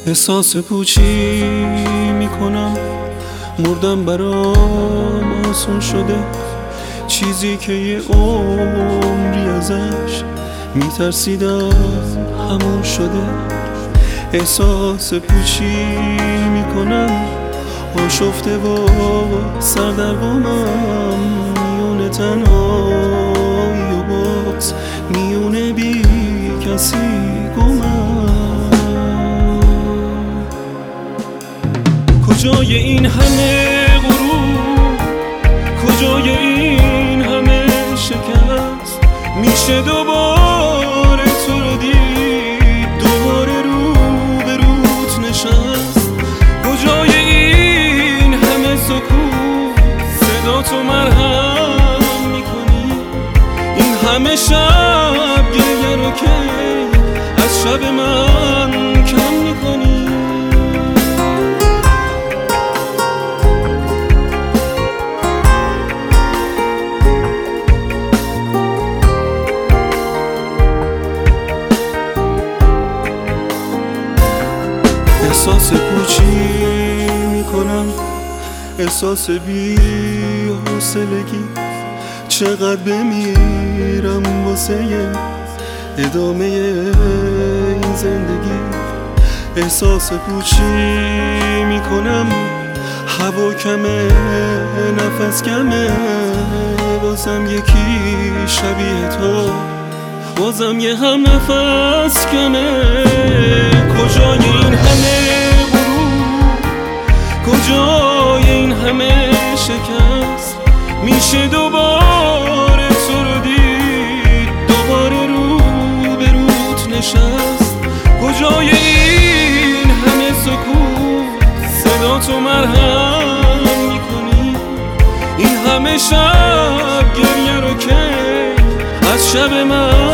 احساس پوچی میکنم، مردم برام آسون شده، چیزی که یه عمری ازش میترسیدم همون شده. احساس پوچی میکنم، آشفته و سردرگمم، میونه تنهایی و باز میونه بی کسی گمم. کجای این همه غرور، کجای این همه شکست، میشه دوباره تو رو دید، دوباره رو به روت نشست. کجای این همه سکوت، صدا تو مرهم میکنی، این همه شب گریه رو که از شب من کم میکنی. احساس پوچی میکنم، احساس بی حوصلگی، چقدر بمیرم واسه ادامه این زندگی. احساس پوچی میکنم، هوا کمه، نفس کمه، بازم یکی شبیه تو، بازم یه هم نفس کمه. کجای این همه غرور، کجای این همه شکست، میشه دوباره تو رو دید، دوباره رو به روت نشست. کجای این همه سکوت، صدا تو مرهم میکنی، این همه شب گریه رو که از شب من